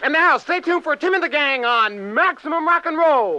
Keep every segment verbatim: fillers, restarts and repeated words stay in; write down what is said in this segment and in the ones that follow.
And now, stay tuned for Tim and the Gang on Maximum Rock and Roll.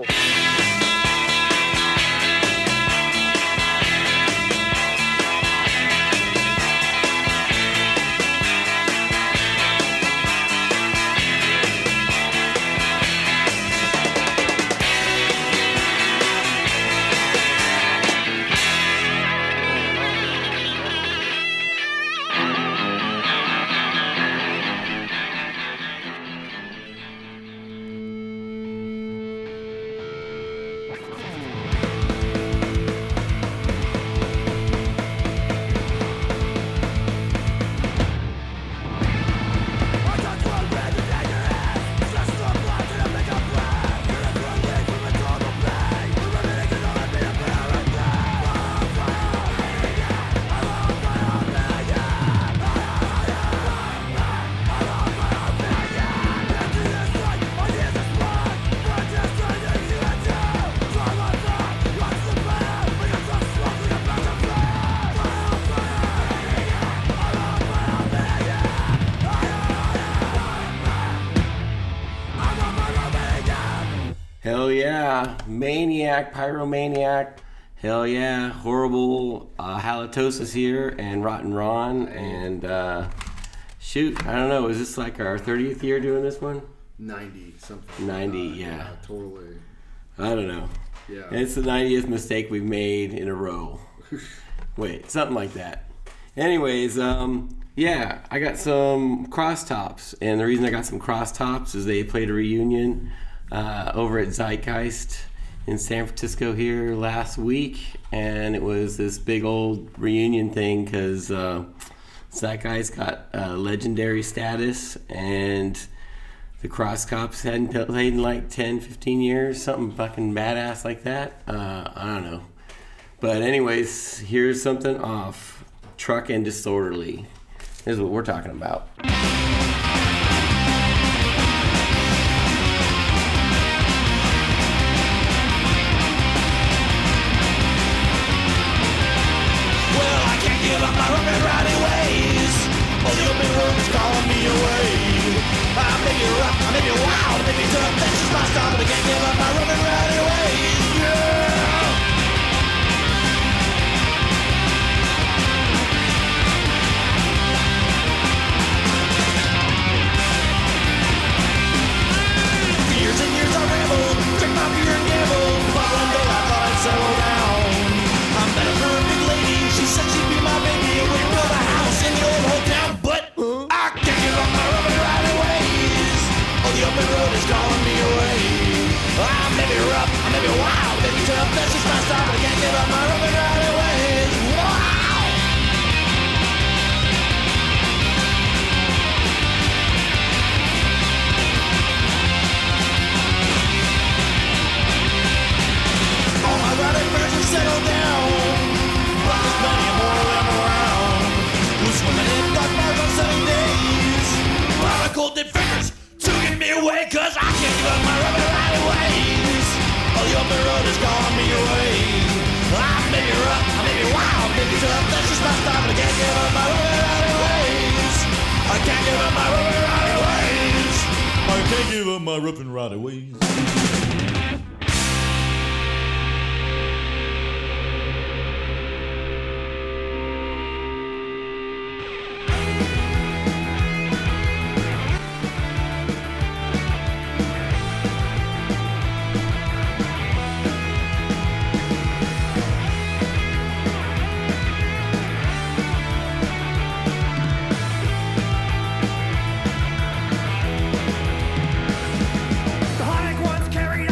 Hell yeah, Maniac, Pyromaniac. Hell yeah, Horrible uh, Halitosis here, and Rotten Ron, and uh, shoot, I don't know, is this like our thirtieth year doing this one? ninety something. ninety, uh, yeah. yeah. Totally. I don't know. Yeah. And it's the ninetieth mistake we've made in a row. Wait, something like that. Anyways, um, yeah, I got some cross tops, and the reason I got some cross tops is they played a reunion uh, over at Zeitgeist in San Francisco here last week, and it was this big old reunion thing because uh, Zeitgeist got uh, legendary status, and the Cross Cops hadn't played in like ten, fifteen years, something fucking badass like that. Uh, I don't know. But anyways, here's something off Truck and Disorderly. This is what we're talking about. Give up my rough and rowdy ways. All the open road is calling me away. I may be rough, I may be wild, I may be tough. That's just my style, but I can't give up my rough and rowdy ways. Yeah. Years and years I rambled, drink my beer and gamble. But one day I thought I'd settle down. I'm better for a big lady. She said she'd be my baby and we'd build a house in the old hometown. But I can't give up my rough and rowdy ways. Oh, the open road is calling me away. I may be rough, I may be wild, I may be tough. That's just my style, but I can't give up my rough and rowdy ways. Wow! All my rowdy friends have settled down. But there's plenty more of them around. Who's swimming in dark bars on sunny days. While the cold dead fingers to get me away. Cause I can't give up my rough and rowdy ways. Oh, the open road is calling me away. I may be rough, I may be wild, I may be tough. That's just my style, but I can't give up my rough and rowdy ways. I can't give up my rough and rowdy ways. I can't give up my rough and rowdy ways. The Haunted ones carry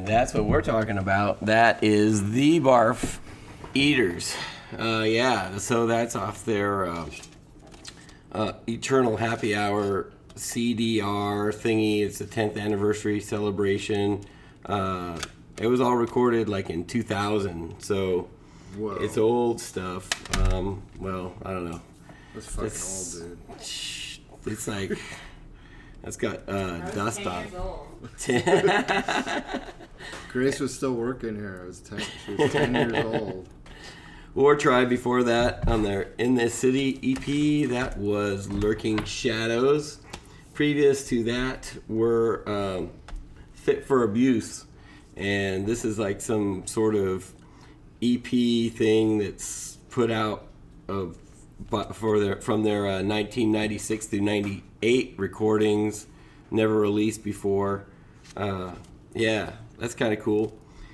that's what we're talking about. That is the Barf Eaters. Uh, yeah, so that's off their uh, uh, Eternal Happy Hour C D R thingy. It's the tenth anniversary celebration. Uh, it was all recorded like in two thousand, so Whoa. It's old stuff. Um, well, I don't know. That's fucking It's- old, dude. It's like that's got uh, I was dust ten on. years old. Grace was still working here. I was ten. She was ten years old. War Tribe before that on their In This City E P, that was Lurking Shadows. Previous to that were um, Fit for Abuse, and this is like some sort of E P thing that's put out of but for their from their uh, nineteen ninety-six through ninety-eight recordings, never released before. Uh, yeah, that's kind of cool.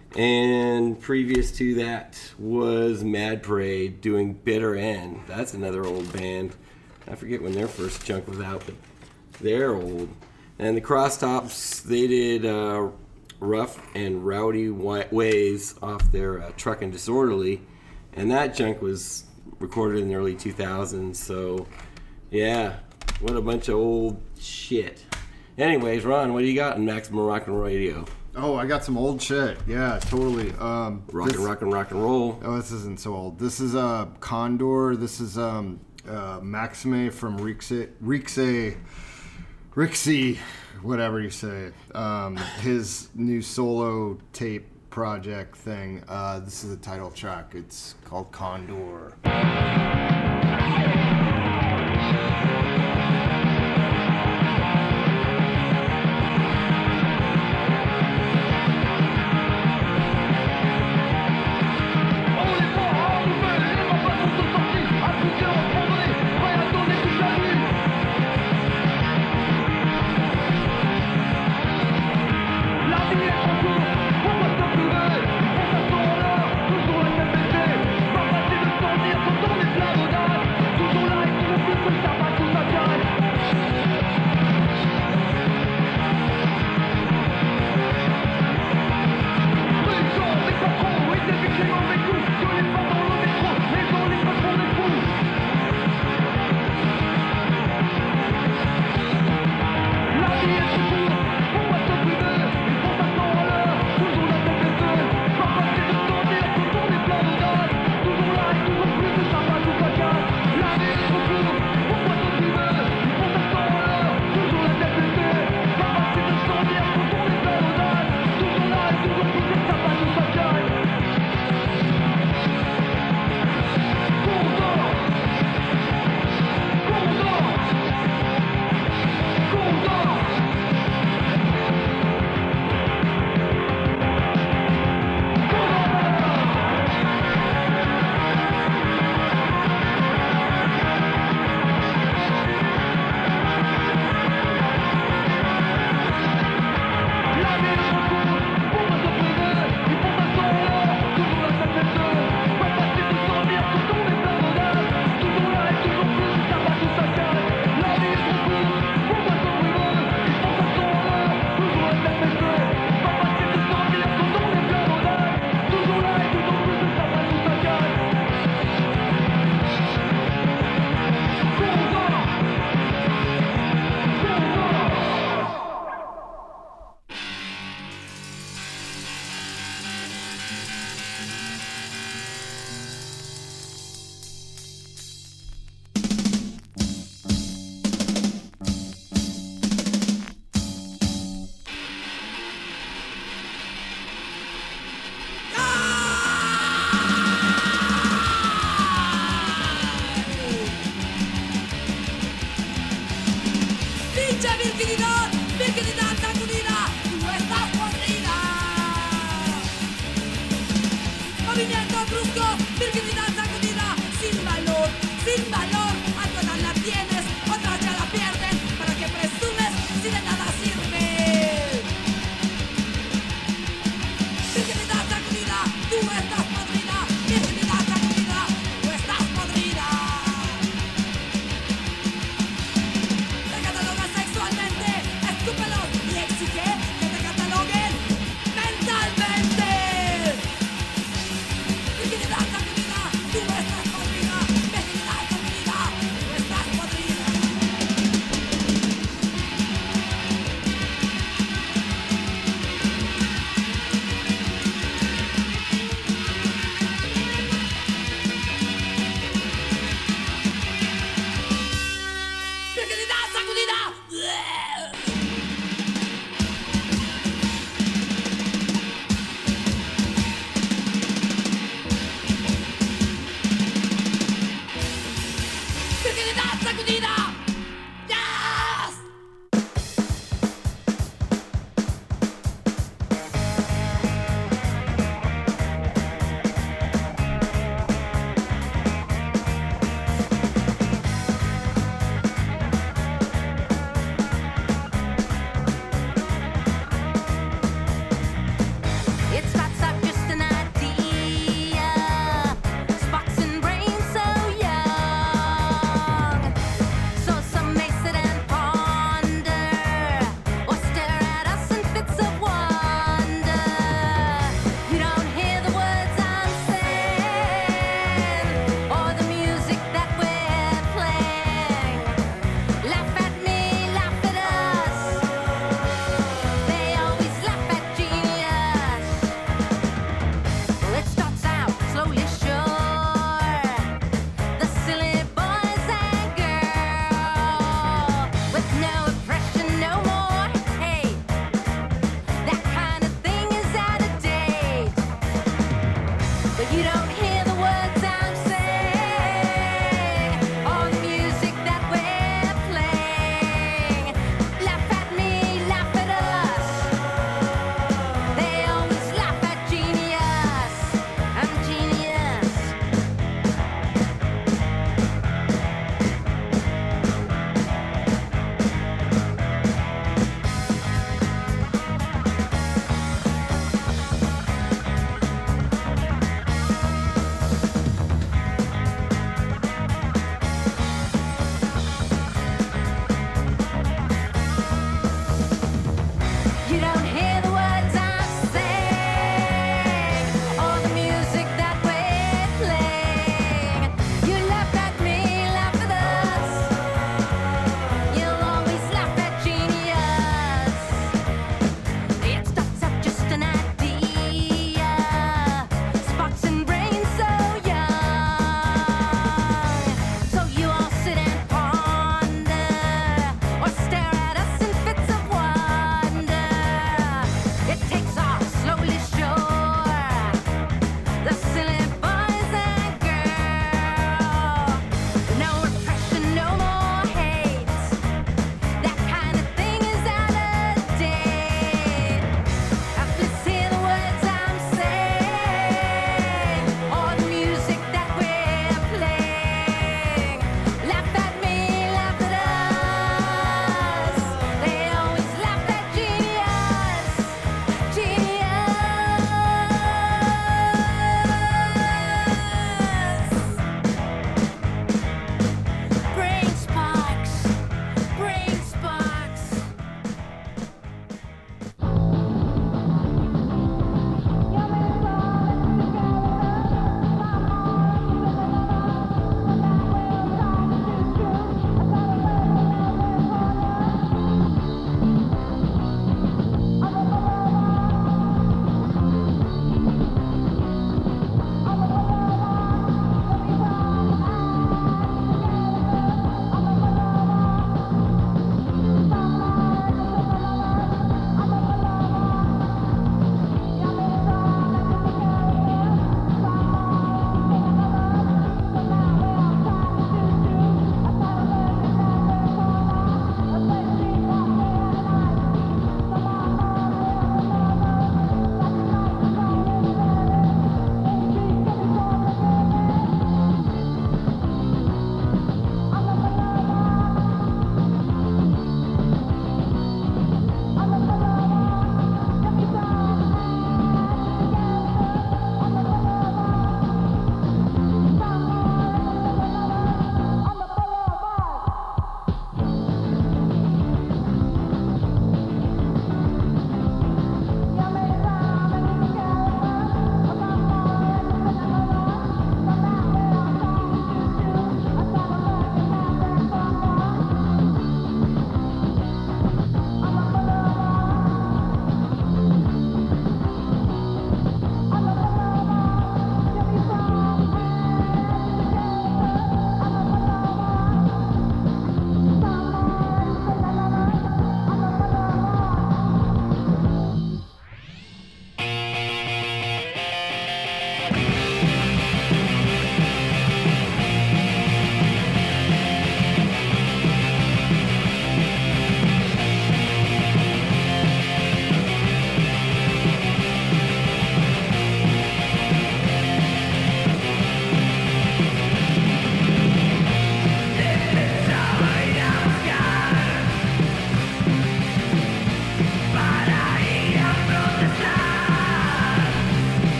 And previous to that was Mad Parade doing Bitter End. That's another old band. I forget when their first junk was out, but they're old. And the Crosstops, they did uh, Rough and Rowdy Ways off their uh, Truck and Disorderly. And that junk was recorded in the early two thousands. So, yeah, what a bunch of old shit. Anyways, Ron, what do you got in Maximum Rock and Roll Radio? Oh, I got some old shit. Yeah, totally. Um, Rock this- and rock and rock and roll. Oh, this isn't so old. This is uh, Condor. This is um, uh, Maxime from Rixe, Rixe, Rixie, whatever you say. Um, his new solo tape project thing. Uh, this is the title track. It's called Condor. Te catalogas sexualmente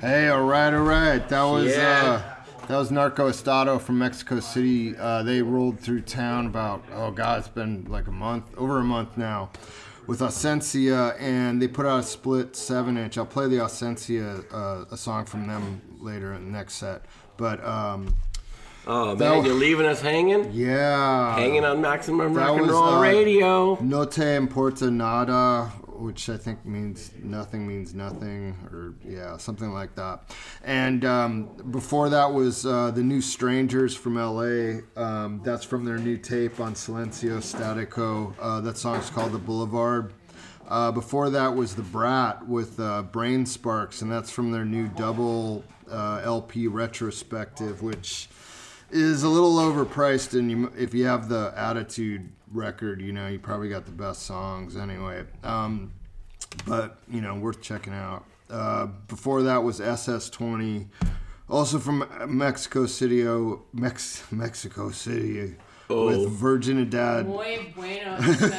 Hey, all right, all right. That was Yeah. uh, that was Narco Estado from Mexico City. Uh, they rolled through town about oh god, it's been like a month, over a month now, with Ausencia, and they put out a split seven inch. I'll play the Ausencia uh, a song from them later in the next set. But um, Oh, That man, was- you're leaving us hanging? yeah, Hanging on Maximum That Rock and was, Roll uh, Radio. No te importa nada, which I think means nothing means nothing, or yeah, something like that. And um, before that was uh, the New Strangers from L A. Um, that's from their new tape on Silencio Statico. Uh, that song's called The Boulevard. Uh, before that was The Brat with uh, Brain Sparks, and that's from their new double uh, L P retrospective, which is a little overpriced, and you, if you have the Attitude record, you know, you probably got the best songs anyway. Um, but, you know, worth checking out. Uh, before that was S S twenty, also from Mexico City, oh, Mex- Mexico City, Oh. with Virginidad. Muy bueno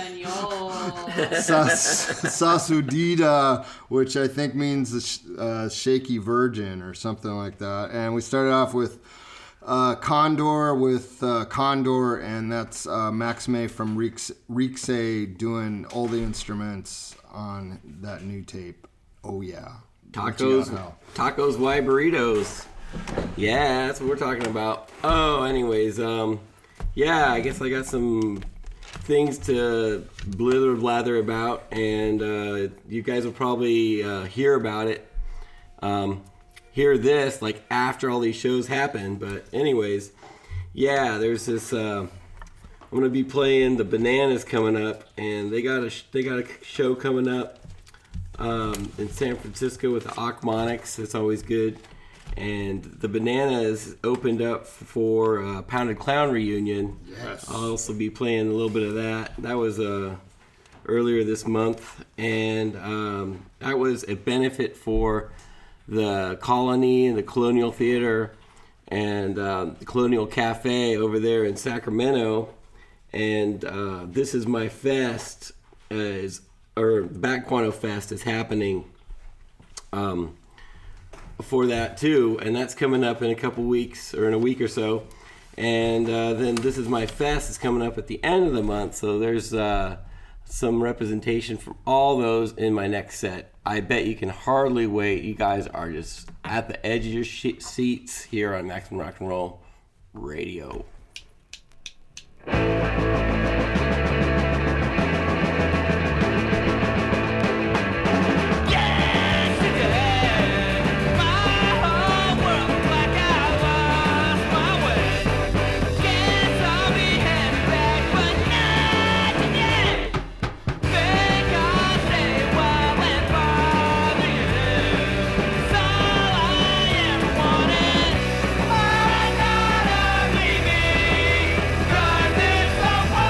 español. Sas- Sasudita, which I think means uh, shaky virgin or something like that. And we started off with uh, Condor with uh, Condor, and that's uh, Maxime from Rixe, Rixe doing all the instruments on that new tape. Oh, yeah. What you Tacos, got, Hal? tacos, y burritos. Yeah, that's what we're talking about. Oh, anyways, um, yeah, I guess I got some things to blither blather about, and uh, you guys will probably uh, hear about it. Um, hear this like after all these shows happen. But anyways, yeah, there's this. Uh, I'm gonna be playing the Bananas coming up, and they got a sh- they got a show coming up um, in San Francisco with the Achmonics. That's always good. And the Bananas opened up for uh, Pounded Clown reunion. Yes. I'll also be playing a little bit of that. That was uh, earlier this month, and um, that was a benefit for the Colony and the Colonial Theater and um, the Colonial Cafe over there in Sacramento. And uh, This Is My Fest, uh, is, or the Back Quanto Fest is happening um, for that too, and that's coming up in a couple weeks or in a week or so. And uh, then This Is My Fest is coming up at the end of the month, so there's uh, some representation from all those in my next set. I bet you can hardly wait. You guys are just at the edge of your sh- seats here on Maximum Rock and Roll Radio. Cause it's so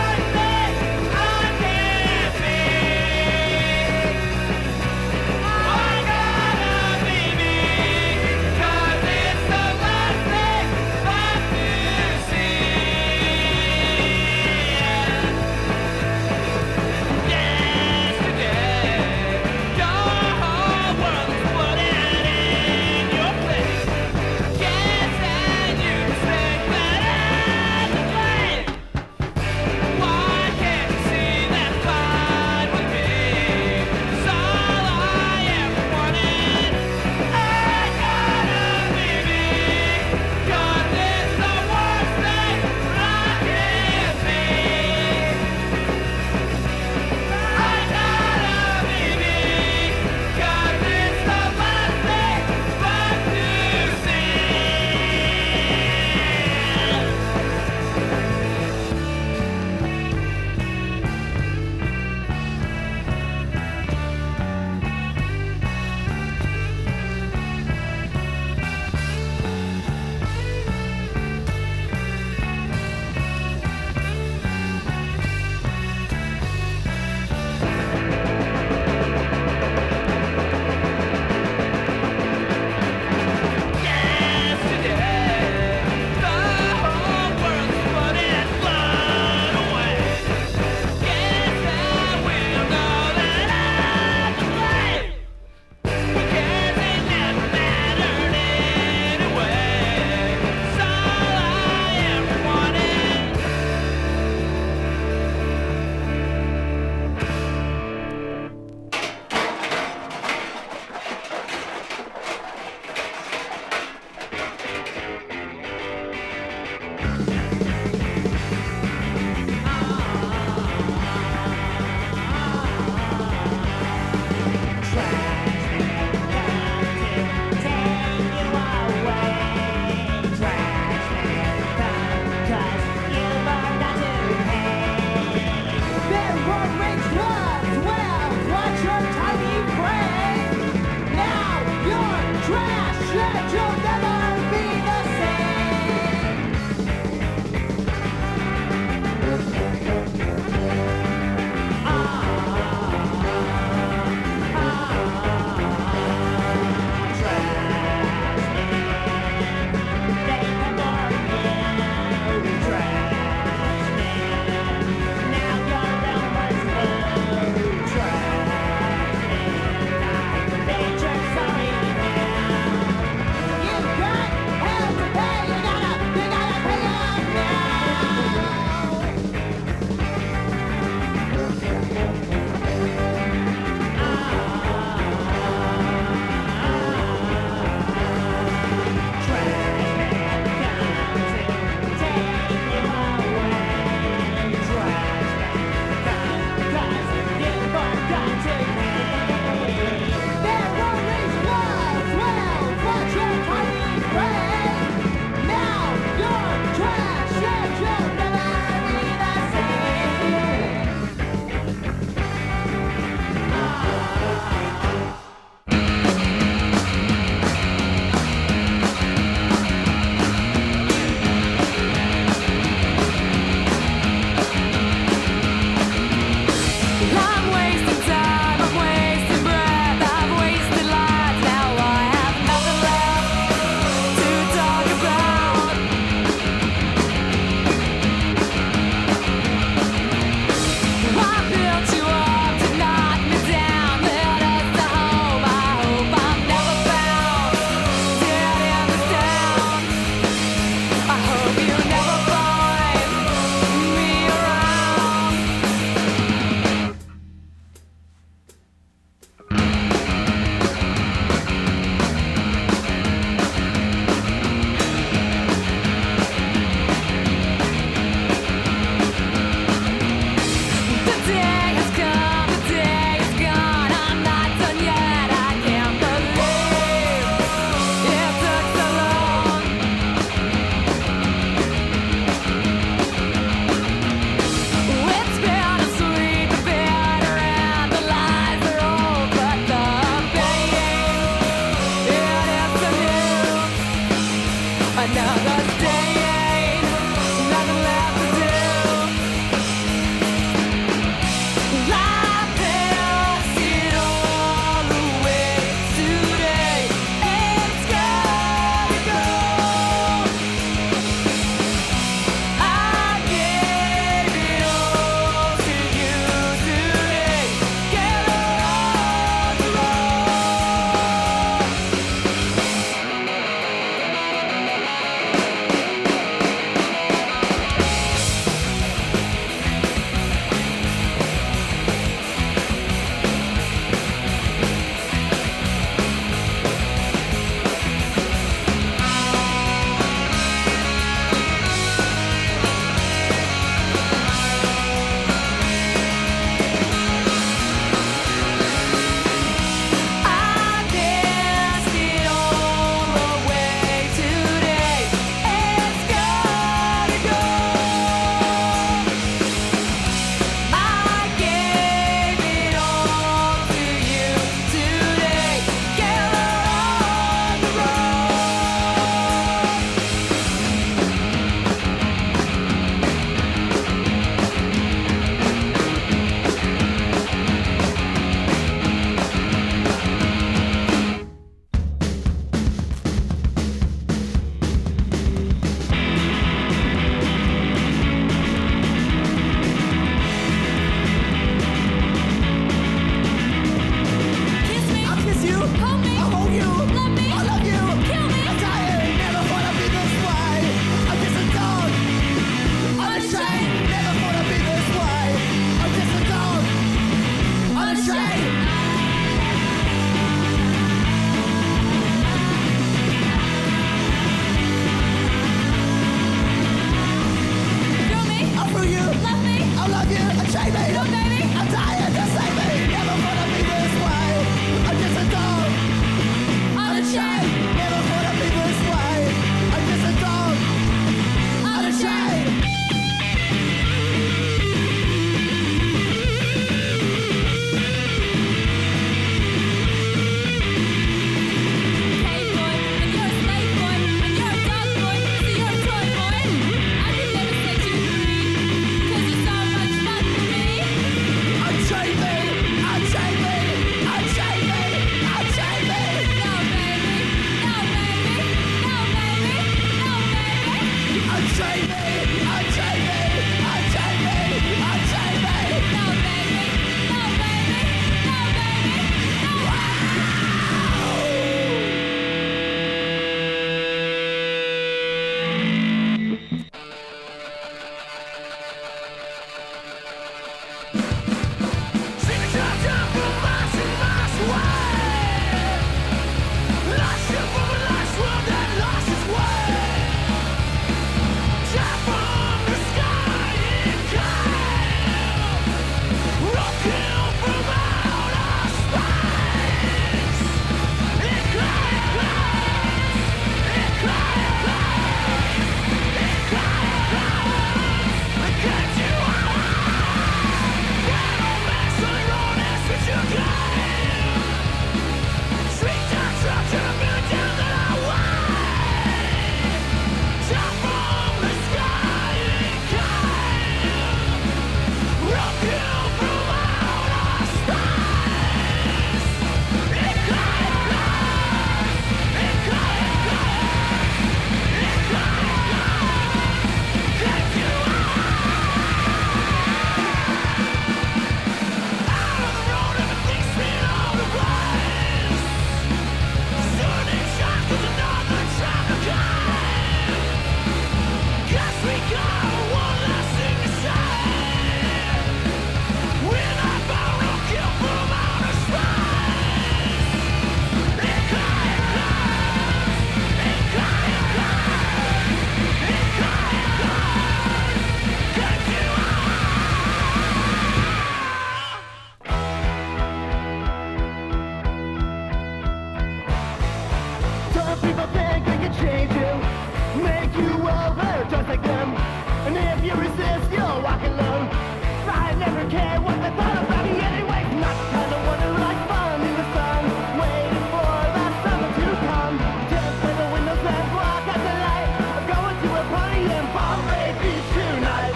people think they can change you, make you over just like them. And if you resist, you'll walk alone. I never care what they thought about me anyway. Not the kind of one who likes fun in the sun, waiting for the summer to come. Just play the windows and block out the light. I'm going to a party in Bombay Beach tonight.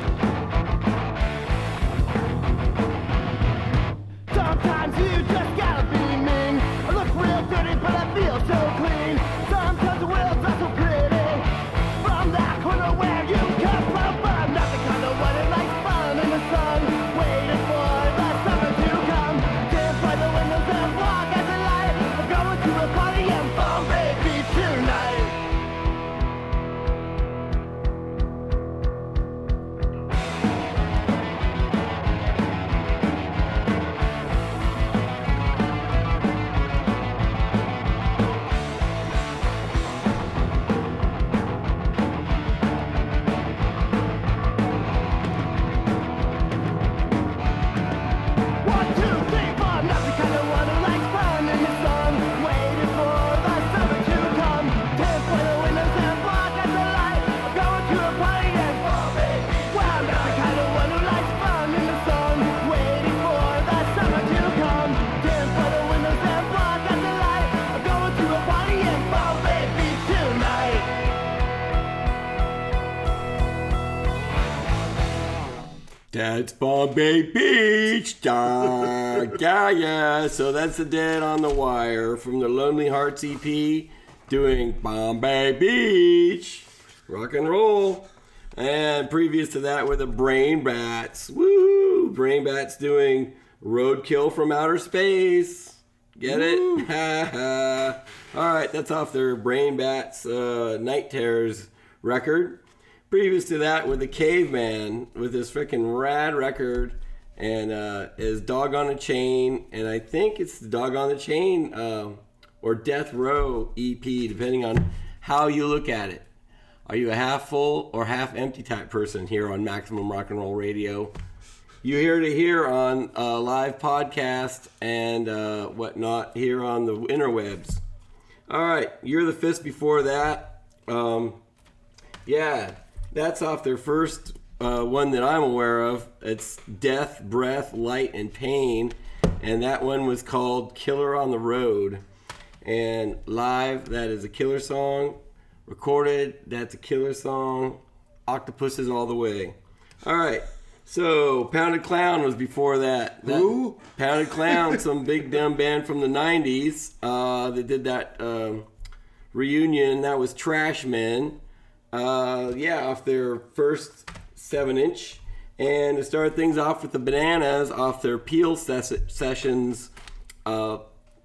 Sometimes you just gotta be mean. I look real dirty, but I feel so clean. Sometimes the world's not so pretty. From that corner where you come from, but I'm not the kind of one who likes fun in the sun, waiting for the summer to come. Dance by the windows and walk at the light. I'm going to a party in Bombay Beach tonight. One, two, three, four. Not the kind of one who likes fun in the sun, waiting for the summer to come. Dance by the windows and walk at the light. I'm going to a party in Bombay Beach. Well, I'm not the kind of one who likes fun in the sun, waiting for the summer to come. Dance by the windows and walk at the light. I'm going to a party in Bombay Beach tonight. That's Bombay Beach. Da, yeah, yeah. So that's the Dead on the Wire from the Lonely Hearts E P doing Bombay Beach. Rock and roll. And previous to that were the Brain Bats. Woo! Brain Bats doing Roadkill from Outer Space. Get it? Ha ha. All right, that's off their Brain Bats uh, Night Terrors record. Previous to that were the Caveman with his freaking rad record and uh, his Dog on a Chain, and I think it's the Dog on the Chain uh, or Death Row E P, depending on how you look at it. Are you a half full or half empty type person here on Maximum Rock and Roll Radio? You're here to hear on a live podcast and uh, whatnot here on the interwebs. All right, You're the Fist before that. Um, yeah. That's off their first uh, one that I'm aware of. It's Death, Breath, Light, and Pain. And that one was called Killer on the Road. And live, that is a killer song. Recorded, that's a killer song. Octopuses all the way. All right. So, Pounded Clown was before that. that Who? Pounded Clown, some big dumb band from the nineties uh, that did that um, reunion. That was Trash Men. Uh, yeah, off their first seven inch. And to start things off with the Bananas off their Peel ses- Sessions uh,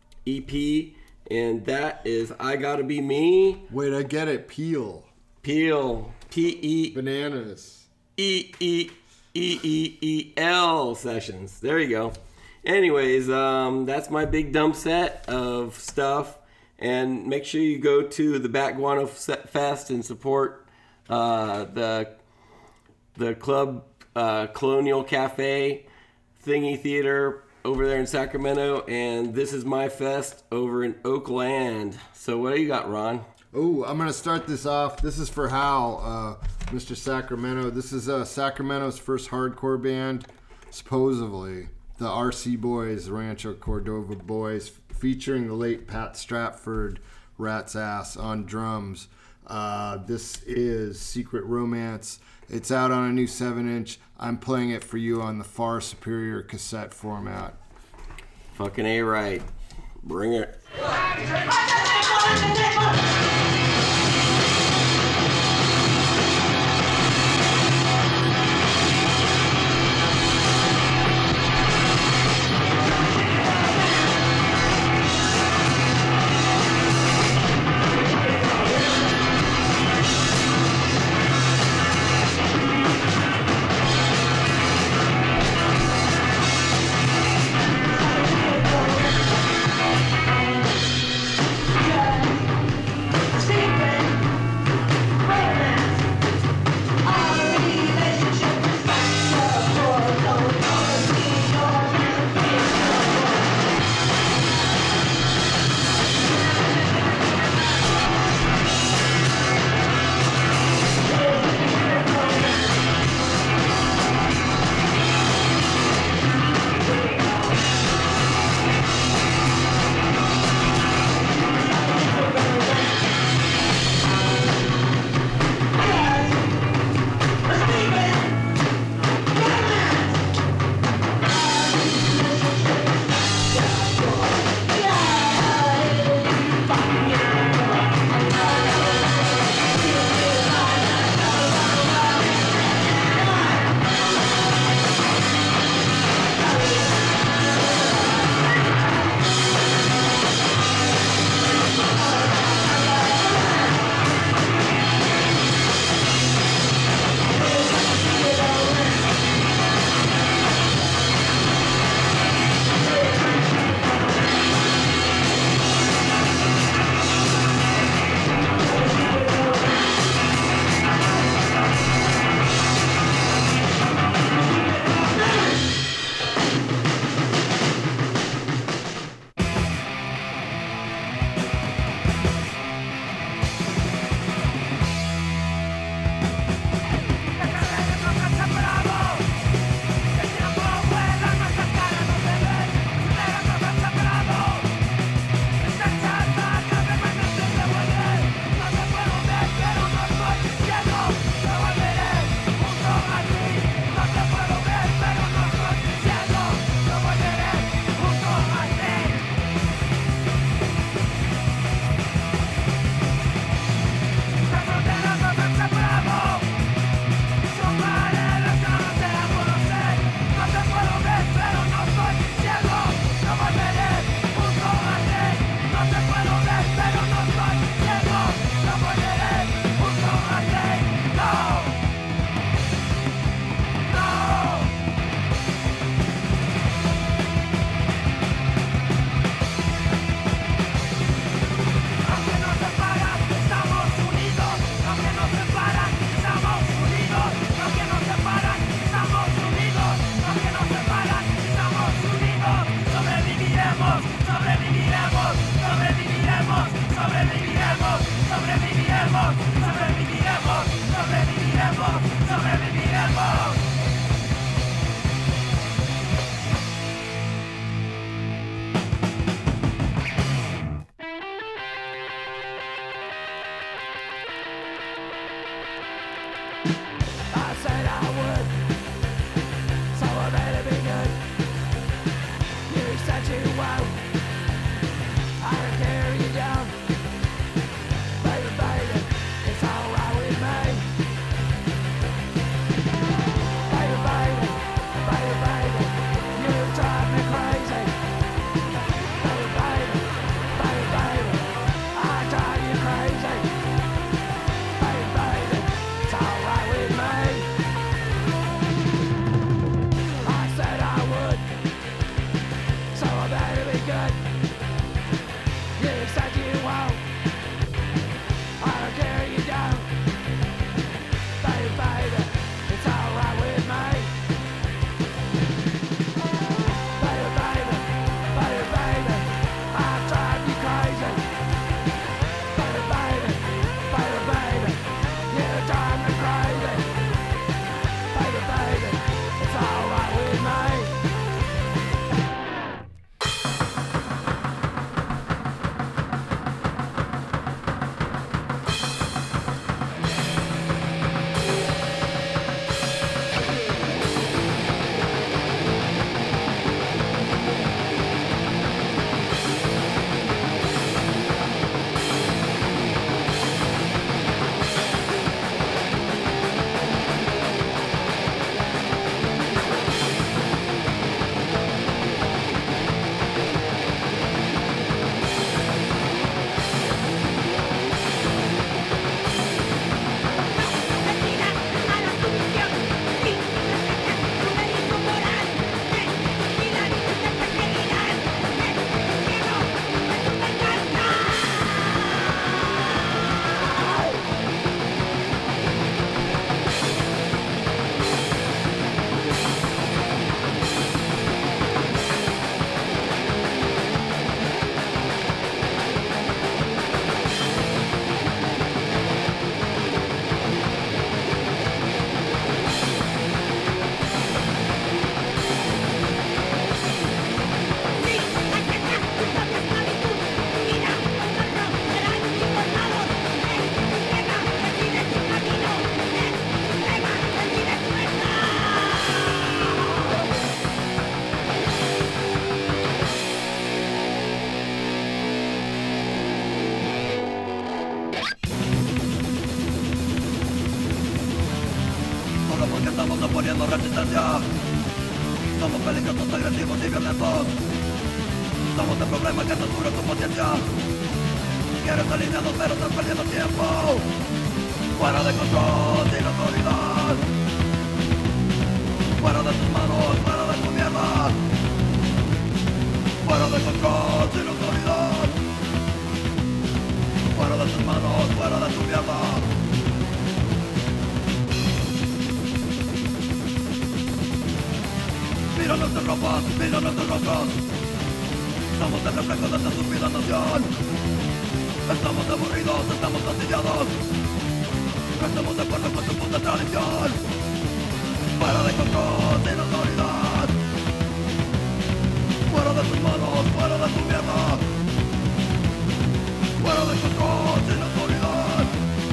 E P. And that is I Gotta Be Me. Wait, I get it. Peel. Peel. P E Bananas. E E E E E L Sessions. There you go. Anyways, um, that's my big dump set of stuff. And make sure you go to the Bat Guano Fest and support uh, the the club uh, Colonial Cafe Thingy Theater over there in Sacramento. And This Is My Fest over in Oakland. So what do you got, Ron? Oh, I'm going to start this off. This is for Hal, uh, Mister Sacramento. This is uh, Sacramento's first hardcore band, supposedly. The R C Boys, Rancho Cordova Boys, featuring the late Pat Stratford, Rat's Ass, on drums. Uh, this is Secret Romance. It's out on a new seven inch. I'm playing it for you on the far superior cassette format. Fucking A right. Bring it. resistencia. Somos peligrosos, agresivos y violentos. Somos el problema que satura tu paciencia. Quieres alineados pero estás perdiendo tiempo. Fuera de control, sin autoridad. Fuera de tus manos, fuera de tu mierda. Fuera de control, sin autoridad. Fuera de tus manos, fuera de tu mierda. Mira nuestras ropas, mira nuestros rostros. Somos el reflejo de esta estúpida nación. Estamos aburridos, estamos fastidiados. No estamos de acuerdo con tu puta tradición. Fuera de control, sin autoridad. Fuera de tus manos, fuera de tu mierda. Fuera de control, sin autoridad.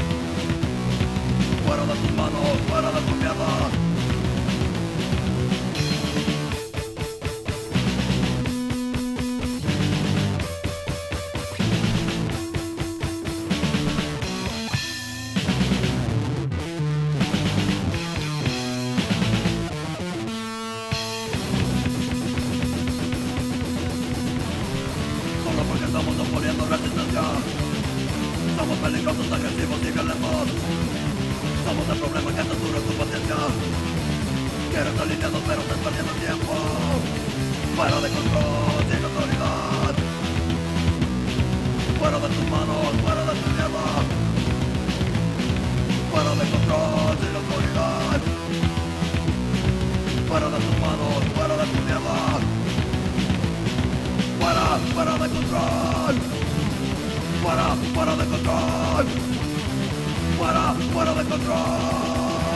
Fuera de tus manos, fuera de tu mierda. Somos peligrosos, agresivos y violentos. Somos el problema que satura tu paciencia. Quieres alineados pero estás perdiendo tiempo. Fuera de control, sin autoridad. Fuera de tus manos, fuera de tu mierda. Fuera de control, sin autoridad. Fuera de tus manos, fuera de tu mierda. Fuera, fuera de control. Fuera, fuera de control. Fuera, fuera de control.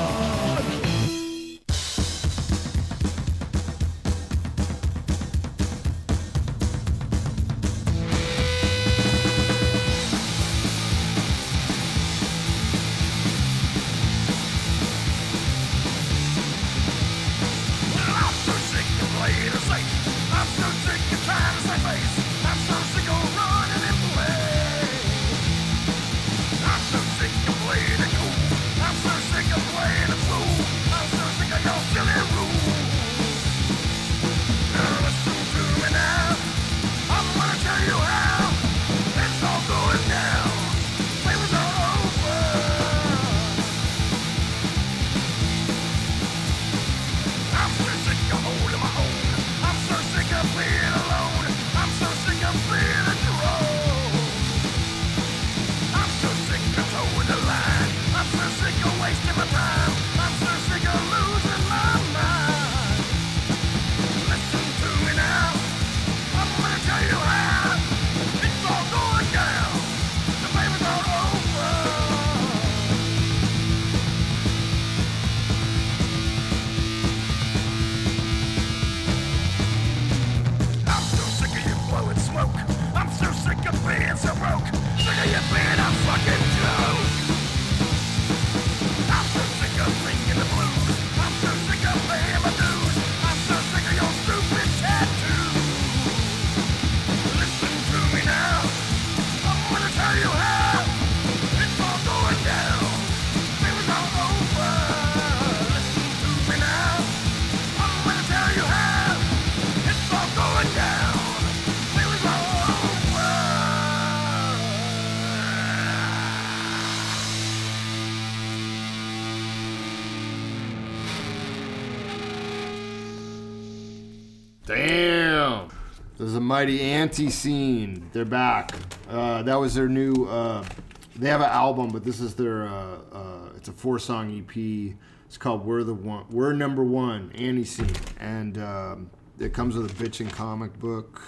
Damn. There's a mighty anti-scene. They're back. Uh, that was their new. Uh, they have an album, but this is their. Uh, uh, it's a four-song E P. It's called "We're the One." We're number one. Anti-scene, and um, it comes with a bitchin' comic book.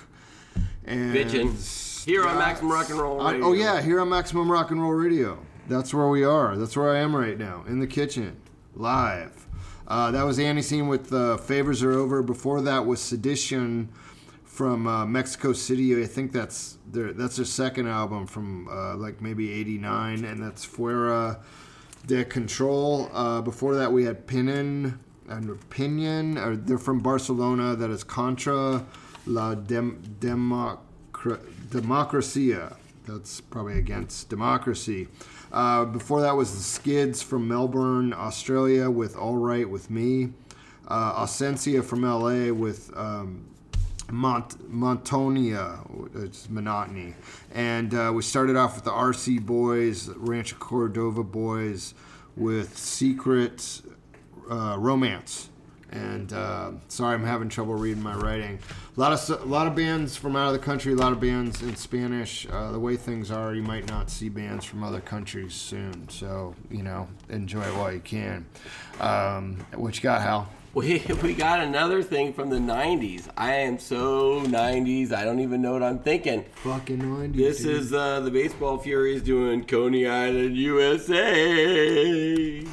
And Bitchin'. Here on Maximum Rock and Roll Radio. I, oh yeah, here on Maximum Rock and Roll Radio. That's where we are. That's where I am right now, in the kitchen, live. Uh, that was Anti-Scene with uh, Favors Are Over. Before that was Sedition from uh, Mexico City. I think that's their that's their second album from uh, like maybe eighty-nine, and that's Fuera de Control. Uh, before that we had Pinin and Pinion. Or they're from Barcelona. That is Contra la Dem- Democra- Democracia. That's probably against democracy. Uh, before that was the Skids from Melbourne, Australia with All Right With Me. Uh, uh, Ausencia from L A with um, Mont- Montonia, it's Monotony. And uh, we started off with the R C Boys, Rancho Cordova Boys, with Secret uh, Romance. And uh, sorry, I'm having trouble reading my writing. A lot of a lot of bands from out of the country, a lot of bands in Spanish. Uh, the way things are, you might not see bands from other countries soon. So, you know, enjoy it while you can. Um, what you got, Hal? We, we got another thing from the nineties. I am so nineties, I don't even know what I'm thinking. Fucking nineties. This dude. is uh, the Baseball Furies doing Coney Island, U S A.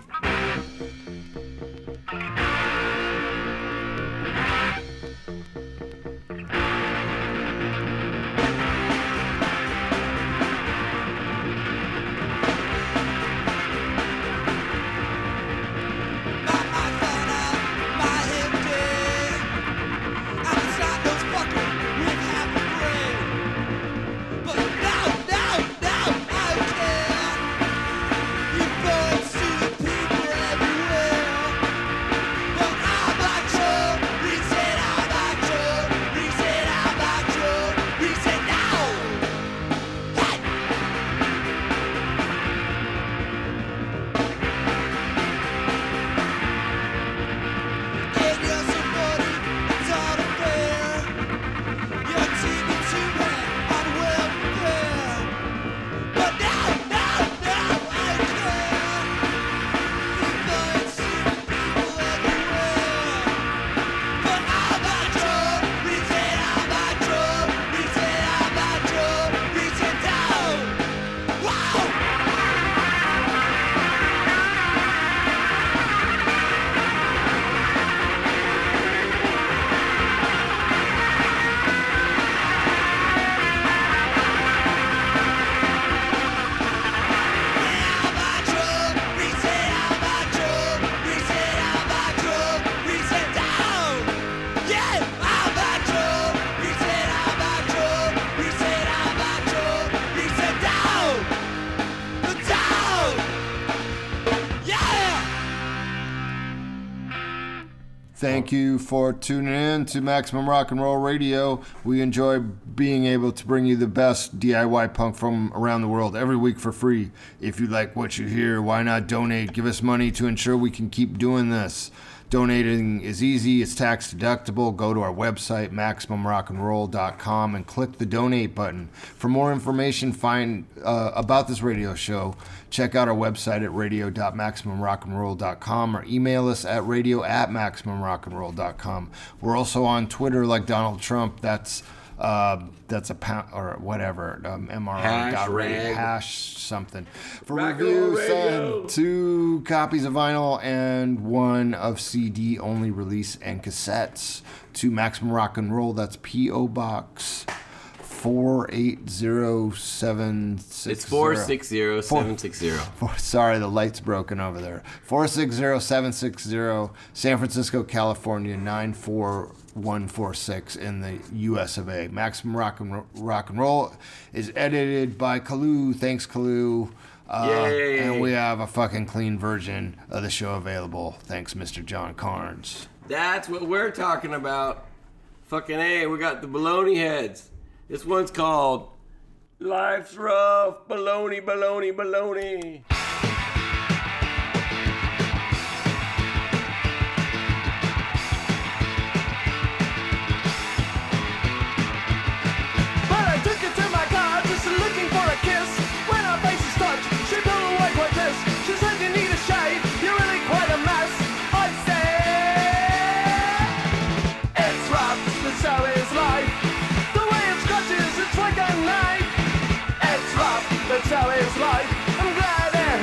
Thank you for tuning in to Maximum Rock and Roll Radio. We enjoy being able to bring you the best D I Y punk from around the world every week for free. If you like what you hear, why not donate? Give us money to ensure we can keep doing this. Donating is easy. It's tax deductible. Go to our website, maximum rock and roll dot com, and click the donate button. For more information find uh, about this radio show, check out our website at radio dot maximum rock and roll dot com or email us at radio at maximum rock and roll dot com. We're also on Twitter like Donald Trump. That's uh, that's a pound or whatever. Um, M R R dot radio, hash something. For Rock review, and roll send two copies of vinyl and one of C D only release and cassettes to Maximum Rock and Roll. That's P O Box four eight zero seven six. It's four six zero seven six zero. Sorry, the light's broken over there. four six zero seven six zero, San Francisco, California, nine four one four six in the U S of A. Maximum Rock and, Rock and Roll is edited by Kalu. Thanks, Kalu. Uh, Yay. and we have a fucking clean version of the show available. Thanks, Mister John Carnes. That's what we're talking about. Fucking A, we got the baloney heads. This one's called Life's Rough, Baloney, Baloney, Baloney. But I took her to my car just looking for a kiss. When our faces touched, she pulled away like this. She said, you need a shave, you're really quite a mess. I said, it's rough, but so is life. The way it scratches, it's like a knife. It's rough, but so is life. I'm glad it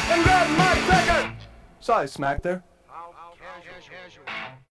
and grab my ticket. Saw you smack there.